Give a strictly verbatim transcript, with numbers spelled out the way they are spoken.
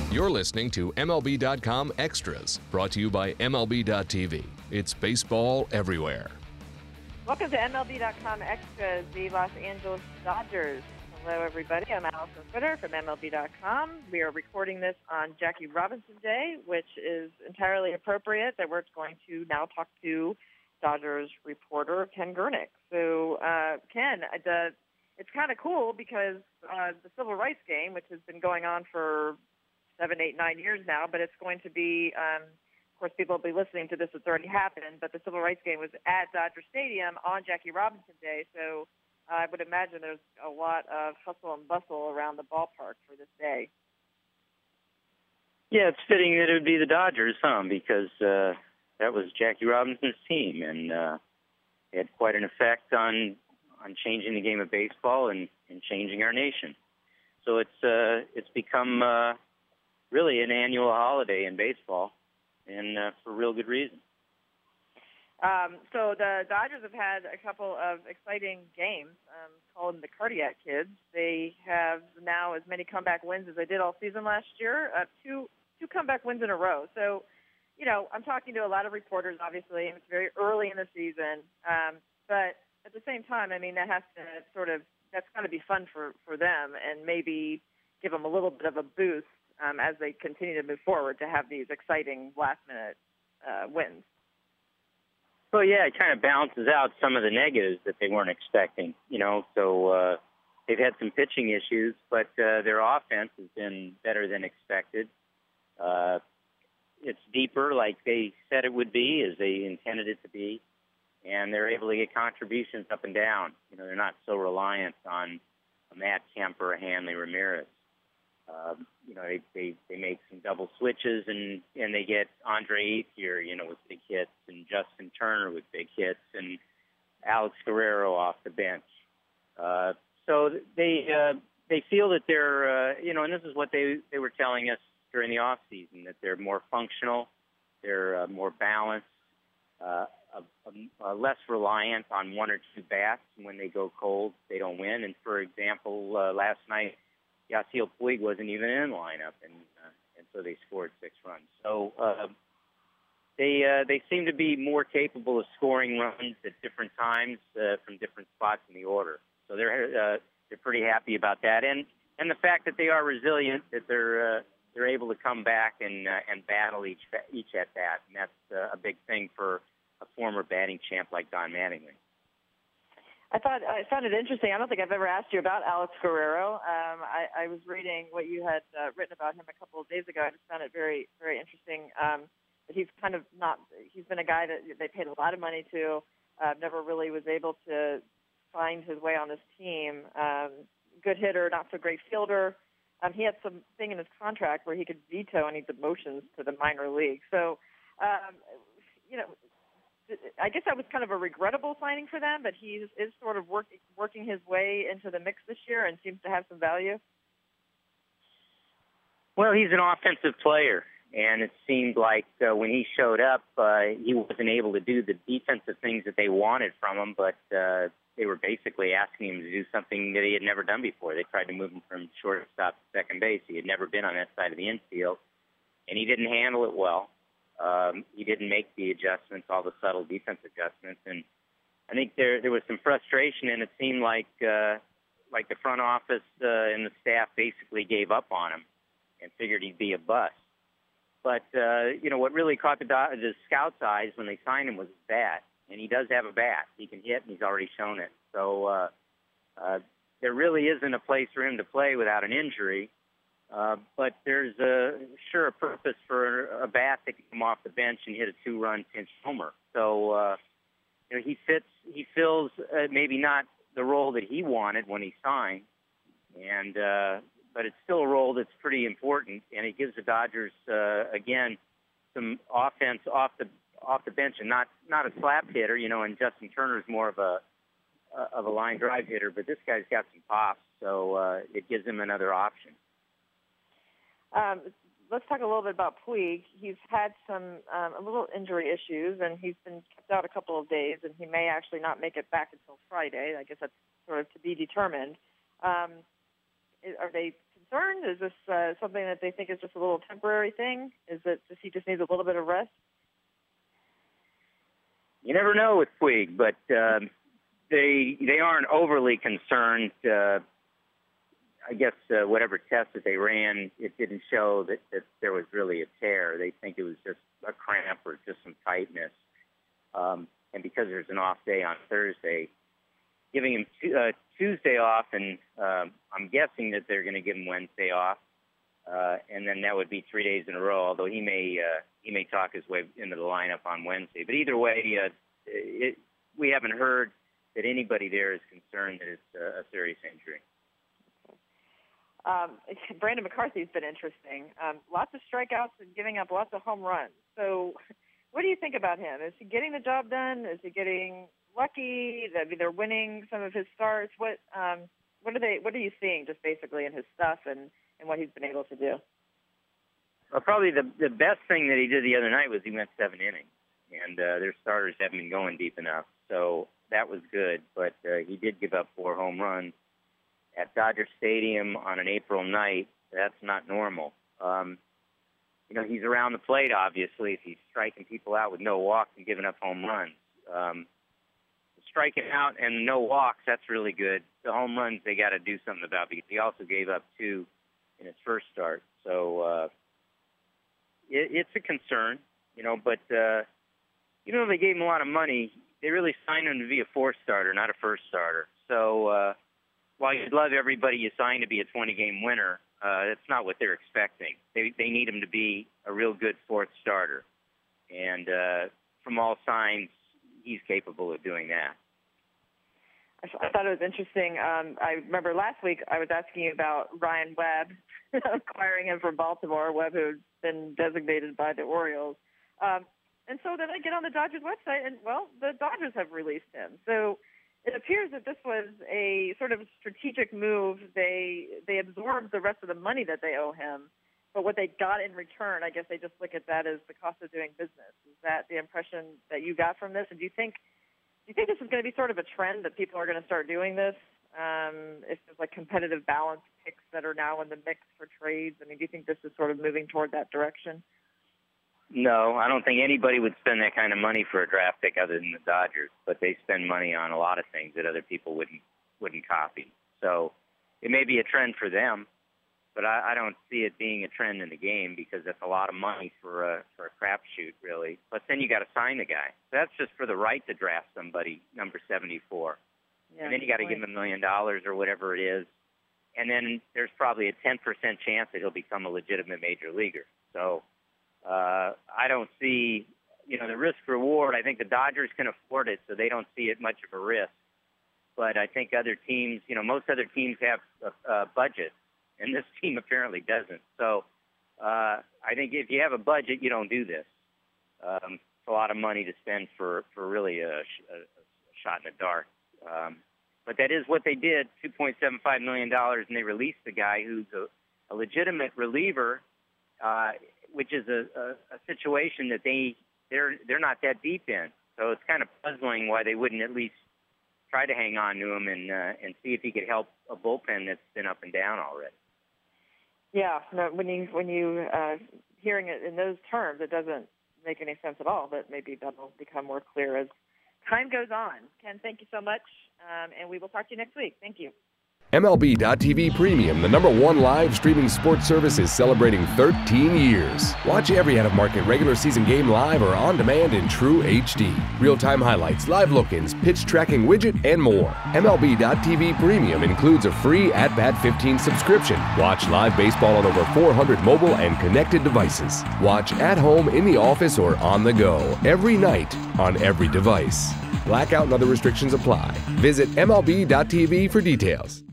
You're listening to M L B dot com Extras, brought to you by M L B dot T V. It's baseball everywhere. Welcome to M L B dot com Extras, the Los Angeles Dodgers. Hello, everybody. I'm Allison Fritter from M L B dot com. We are recording this on Jackie Robinson Day, which is entirely appropriate that we're going to now talk to Dodgers reporter Ken Gernick. So, uh, Ken, the, it's kind of cool because uh, the Civil Rights game, which has been going on for seven, eight, nine years now, but it's going to be, um, of course, people will be listening to this, it's already happened, but the Civil Rights game was at Dodger Stadium on Jackie Robinson Day, so uh, I would imagine there's a lot of hustle and bustle around the ballpark for this day. Yeah, it's fitting that it would be the Dodgers, huh, because uh, that was Jackie Robinson's team, and uh, it had quite an effect on on changing the game of baseball and, and changing our nation. So it's uh, it's become uh, really an annual holiday in baseball, and uh, for real good reason. Um, so the Dodgers have had a couple of exciting games, um, called them the Cardiac Kids. They have now as many comeback wins as they did all season last year, uh, two two comeback wins in a row. So, you know, I'm talking to a lot of reporters, obviously, and it's very early in the season. Um, but at the same time, I mean, that has to sort of, that's got to be fun for, for them and maybe give them a little bit of a boost um, as they continue to move forward to have these exciting last-minute uh, wins. Well, yeah, it kind of balances out some of the negatives that they weren't expecting, you know. So uh, they've had some pitching issues, but uh, their offense has been better than expected. Uh, it's deeper, like they said it would be, as they intended it to be, and they're able to get contributions up and down. You know, they're not so reliant on a Matt Kemp or a Hanley Ramirez. Um, you know, they, they they make some double switches, and, and they get Andre Ethier, you know, with big hits, and Justin Turner with big hits, and Alex Guerrero off the bench. Uh, so they uh, they feel that they're, uh, you know, and this is what they, they were telling us during the off season, that they're more functional, they're uh, more balanced, uh, uh, uh, less reliant on one or two bats. When they go cold, they don't win. And for example, uh, last night, Yasiel Puig wasn't even in the lineup, and uh, and so they scored six runs. So uh, they uh, they seem to be more capable of scoring runs at different times uh, from different spots in the order. So they're uh, they're pretty happy about that, and and the fact that they are resilient, that they're uh, they're able to come back and uh, and battle each each at bat, and that's uh, a big thing for a former batting champ like Don Mattingly. I thought I found it interesting. I don't think I've ever asked you about Alex Guerrero. Um, I, I was reading what you had uh, written about him a couple of days ago. I just found it very, very interesting. Um, that he's kind of not. He's been a guy that they paid a lot of money to. Uh, never really was able to find his way on this team. Um, good hitter, not so great fielder. Um, he had something in his contract where he could veto any demotions to the minor league. So, um, you know. I guess that was kind of a regrettable signing for them, but he is, is sort of work, working his way into the mix this year and seems to have some value. Well, he's an offensive player, and it seemed like uh, when he showed up, uh, he wasn't able to do the defensive things that they wanted from him, but uh, they were basically asking him to do something that he had never done before. They tried to move him from shortstop to second base. He had never been on that side of the infield, and he didn't handle it well. Um, he didn't make the adjustments, all the subtle defense adjustments, and I think there there was some frustration, and it seemed like uh, like the front office uh, and the staff basically gave up on him and figured he'd be a bust. But uh, you know what really caught the, do- the scouts' eyes when they signed him was his bat, and he does have a bat. He can hit, and he's already shown it. So uh, uh, there really isn't a place for him to play without an injury. Uh, but there's a, sure a purpose for a bat that can come off the bench and hit a two-run pinch homer. So uh, you know, he fits, he fills uh, maybe not the role that he wanted when he signed, and uh, but it's still a role that's pretty important, and it gives the Dodgers uh, again some offense off the off the bench, and not not a slap hitter, you know. And Justin Turner's more of a uh, of a line drive hitter, but this guy's got some pops, so uh, it gives him another option. Um, let's talk a little bit about Puig. He's had some um, a little injury issues, and he's been kept out a couple of days, and he may actually not make it back until Friday. I guess that's sort of to be determined. Um, are they concerned? Is this uh, something that they think is just a little temporary thing? Is it just he just needs a little bit of rest? You never know with Puig, but um, they they aren't overly concerned. Uh, I guess uh, whatever test that they ran, it didn't show that, that there was really a tear. They think it was just a cramp or just some tightness. Um, and because there's an off day on Thursday, giving him t- uh, Tuesday off, and um, I'm guessing that they're going to give him Wednesday off, uh, and then that would be three days in a row. Although he may uh, he may talk his way into the lineup on Wednesday. But either way, uh, it, we haven't heard that anybody there is concerned that it's a, a serious injury. Um, Brandon McCarthy's been interesting. Um, lots of strikeouts and giving up lots of home runs. So, what do you think about him? Is he getting the job done? Is he getting lucky? I mean, they're winning some of his starts. What um, what are they? What are you seeing just basically in his stuff and, and what he's been able to do? Well, probably the the best thing that he did the other night was he went seven innings, and uh, their starters haven't been going deep enough, so that was good. But uh, he did give up four home runs at Dodger Stadium on an April night. That's not normal. Um, you know, he's around the plate, obviously, if he's striking people out with no walks and giving up home runs. Um, striking out and no walks, that's really good. The home runs they got to do something about because he also gave up two in his first start. So uh, it, it's a concern, you know, but uh, even though they gave him a lot of money, they really signed him to be a fourth starter, not a first starter. So, uh, while you'd love everybody you sign to be a twenty-game winner, uh, that's not what they're expecting. They they need him to be a real good fourth starter. And uh, from all signs, he's capable of doing that. I thought it was interesting. Um, I remember last week I was asking you about Ryan Webb, acquiring him from Baltimore, Webb who's been designated by the Orioles. Um, and so then I get on the Dodgers website, and, well, the Dodgers have released him. So it appears that this was a sort of strategic move. They they absorbed the rest of the money that they owe him, but what they got in return, I guess they just look at that as the cost of doing business. Is that the impression that you got from this? And do you think do you think this is going to be sort of a trend that people are going to start doing this? Um, if there's like competitive balance picks that are now in the mix for trades, I mean, do you think this is sort of moving toward that direction? No, I don't think anybody would spend that kind of money for a draft pick other than the Dodgers, but they spend money on a lot of things that other people wouldn't wouldn't copy. So it may be a trend for them, but I, I don't see it being a trend in the game because that's a lot of money for a for a crapshoot, really. But then you got to sign the guy. That's just for the right to draft somebody, number seventy-four, yeah, and then you got to give him a million dollars or whatever it is, and then there's probably a ten percent chance that he'll become a legitimate major leaguer. So. Uh, I don't see, you know, the risk reward. I think the Dodgers can afford it, so they don't see it much of a risk. But I think other teams, you know, most other teams have a, a budget, and this team apparently doesn't. So uh, I think if you have a budget, you don't do this. Um, it's a lot of money to spend for, for really a, a, a shot in the dark. Um, but that is what they did, two point seven five million dollars, and they released the guy who's a, a legitimate reliever, uh, which is a, a, a situation that they they're they're not that deep in. So it's kind of puzzling why they wouldn't at least try to hang on to him and uh, and see if he could help a bullpen that's been up and down already. Yeah, no, when you when you uh, hearing it in those terms, it doesn't make any sense at all. But maybe that'll become more clear as time goes on. Ken, thank you so much, um, and we will talk to you next week. Thank you. M L B dot T V Premium, the number one live streaming sports service, is celebrating thirteen years. Watch every out-of-market regular season game live or on demand in true H D. Real-time highlights, live look-ins, pitch tracking widget, and more. M L B dot T V Premium includes a free At Bat fifteen subscription. Watch live baseball on over four hundred mobile and connected devices. Watch at home, in the office, or on the go every night on every device. Blackout and other restrictions apply. Visit M L B dot T V for details.